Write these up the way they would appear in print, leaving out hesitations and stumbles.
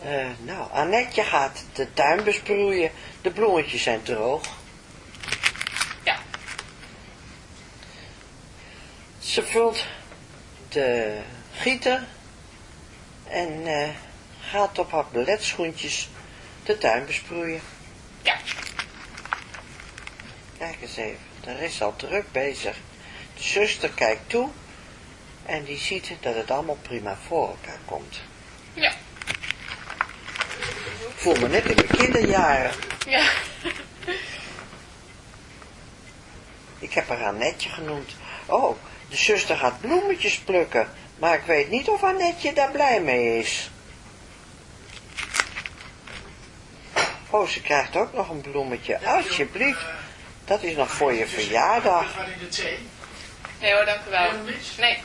Nou, Annetje gaat de tuin besproeien. De bloemetjes zijn droog. Ja. Ze vult de gieter en gaat op haar balletschoentjes de tuin besproeien. Ja. Kijk eens even, daar is al druk bezig. De zuster kijkt toe en die ziet dat het allemaal prima voor elkaar komt. Ja. Ik voel me net in mijn kinderjaren. Ja. Ik heb haar Annetje genoemd. Oh, de zuster gaat bloemetjes plukken, maar ik weet niet of Annetje daar blij mee is. Oh, ze krijgt ook nog een bloemetje. Alsjeblieft, dat is nog voor je verjaardag. Nee hoor, dank u wel. Nee.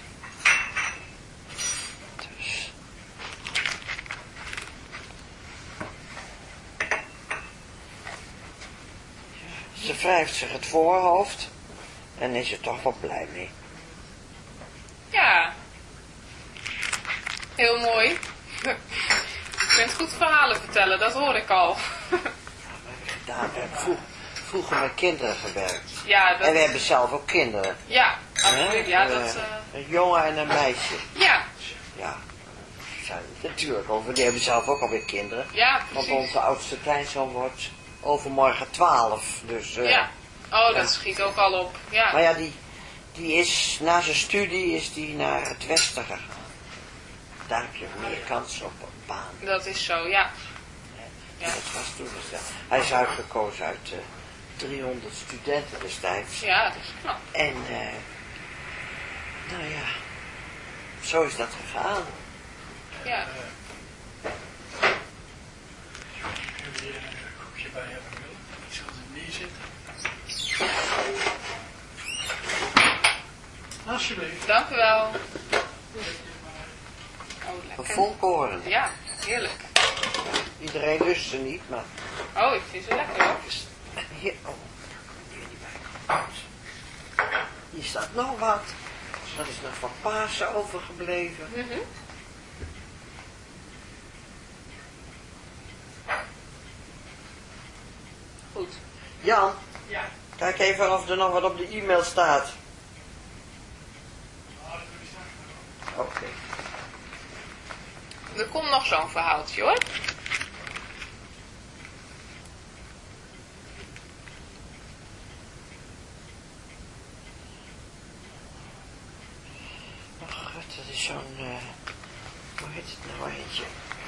Dus. Ze wrijft zich het voorhoofd en is er toch wel blij mee. Ja. Heel mooi. Je kunt goed verhalen vertellen, dat hoor ik al. Gedaan, we hebben vroeger met kinderen gewerkt. Ja, dat... En we hebben zelf ook kinderen. Ja, absoluut. Ja, dat... Een jongen en een meisje. Ja. Ja, zijn natuurlijk over. Die hebben zelf ook alweer kinderen. Ja, Want precies. onze oudste kleinzoon wordt overmorgen 12. Dus, Ja. Oh, dat ja. schiet ook al op. Ja. Maar ja, die is na zijn studie is die naar het westen gegaan. Daar heb je meer kans op een baan. Dat is zo, ja. Ja. Dat was toen dus, hij is uitgekozen uit 300 studenten destijds. Ja, dat is knap. En, nou ja, zo is dat gegaan. Ja. Wil je een koekje bij hebben willen? Ik zal er neerzetten. Alsjeblieft. Dank u wel. Oh, Een lekker. volkoren. Ja, heerlijk. Iedereen lust ze niet, maar... Oh, ik vind ze lekker hoor. Hier, oh, hier niet bij. Hier staat nog wat. Dat is nog van Pasen overgebleven. Mhm. Goed. Jan, Ja. kijk even of er nog wat op de e-mail staat. Oké. Er komt nog zo'n verhaaltje hoor. Ach, dat is zo'n, hoe heet het nou eentje?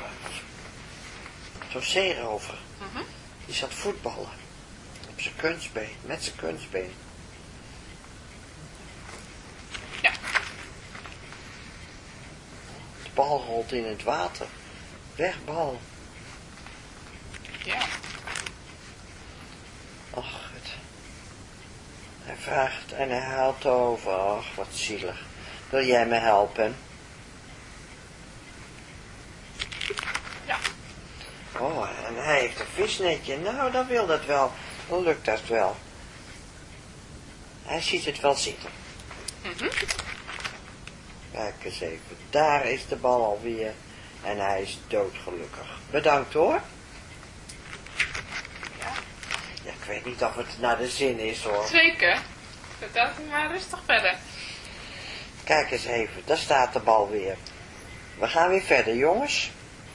Zo'n zeerover. Mhm. Die zat voetballen. Op zijn kunstbeen, met zijn kunstbeen. Ja. De bal rolt in het water. Weg, bal. Ja. Ach, het. Hij vraagt en hij haalt over. Ach, wat zielig. Wil jij me helpen? Ja. Oh, en hij heeft een visnetje. Nou, dan wil dat wel. Dan lukt dat wel. Hij ziet het wel zitten. Mhm. Kijk eens even. Daar is de bal alweer. En hij is doodgelukkig. Bedankt hoor. Ja. Ja, ik weet niet of het naar de zin is hoor. Zeker. Vertel het maar rustig verder. Kijk eens even. Daar staat de bal weer. We gaan weer verder jongens.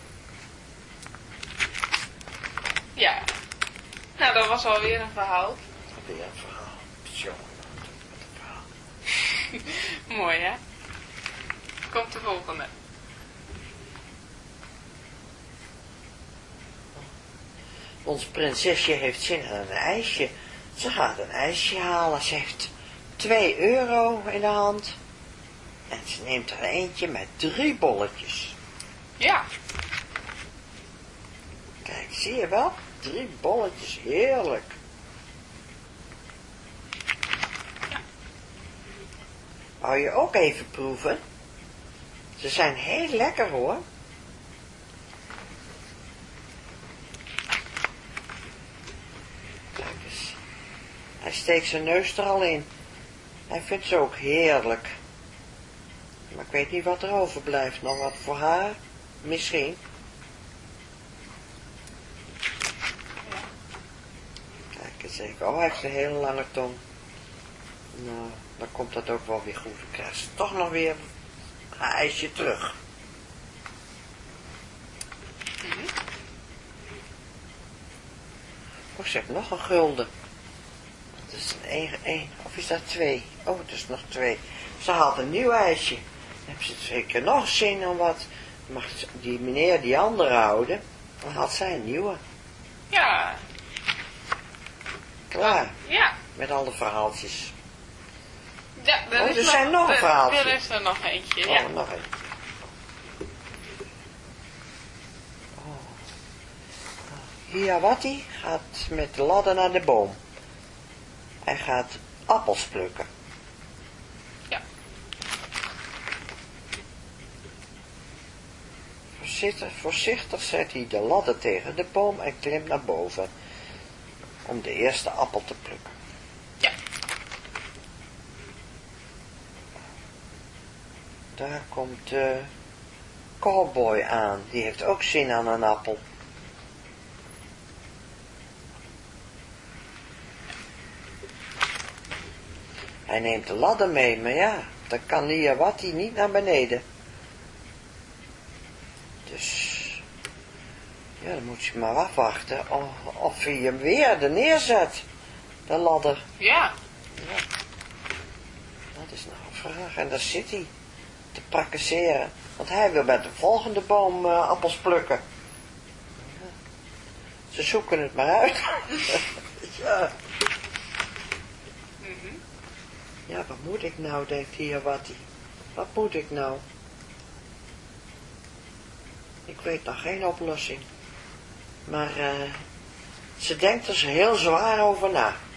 Ja. Nou, dat was alweer een verhaal. Weer een verhaal. Jongen, wat een verhaal. Mooi hè? Komt de volgende. Ons prinsesje heeft zin in een ijsje. Ze gaat een ijsje halen. Ze heeft 2 euro in de hand. En ze neemt er eentje met 3 bolletjes. Ja. Kijk, zie je wel? 3 bolletjes, heerlijk. Ja. Wou je ook even proeven? Ze zijn heel lekker hoor. Kijk eens. Hij steekt zijn neus er al in. Hij vindt ze ook heerlijk. Maar ik weet niet wat er overblijft. Nog wat voor haar? Misschien. zei ik, oh, hij heeft een hele lange tong. Nou, dan komt dat ook wel weer goed. Dan krijgt ze toch nog weer een ijsje terug. Oh, ze heeft nog een gulden. Dat is een 1, of is dat 2? Oh, dat is nog 2. Ze had een nieuw ijsje. Dan heeft ze zeker nog zin om wat. Mag die meneer die andere houden, dan had zij een nieuwe. Ja. Klaar, Ja. met alle verhaaltjes. Ja, er zijn nog een verhaaltje. Er is er nog eentje, ja. Oh, nog een. Hiawatha gaat met de ladder naar de boom. Hij gaat appels plukken. Ja. Voorzichtig zet hij de ladder tegen de boom en klimt naar boven. Om de eerste appel te plukken. Ja. Daar komt de cowboy aan. Die heeft ook zin aan een appel. Hij neemt de ladder mee, maar ja, dan kan Hiawatha niet naar beneden. Dus, ja, dan moet je maar afwachten of hij hem weer er neerzet, de ladder. Ja. Ja. Dat is nog een vraag. En daar zit hij te prakkerseren. Want hij wil met de volgende boom appels plukken. Ja. Ze zoeken het maar uit. Ja. Ja, wat moet ik nou, denkt Hiawatha. Wat moet ik nou? Ik weet nog geen oplossing. Maar ze denkt er heel zwaar over na.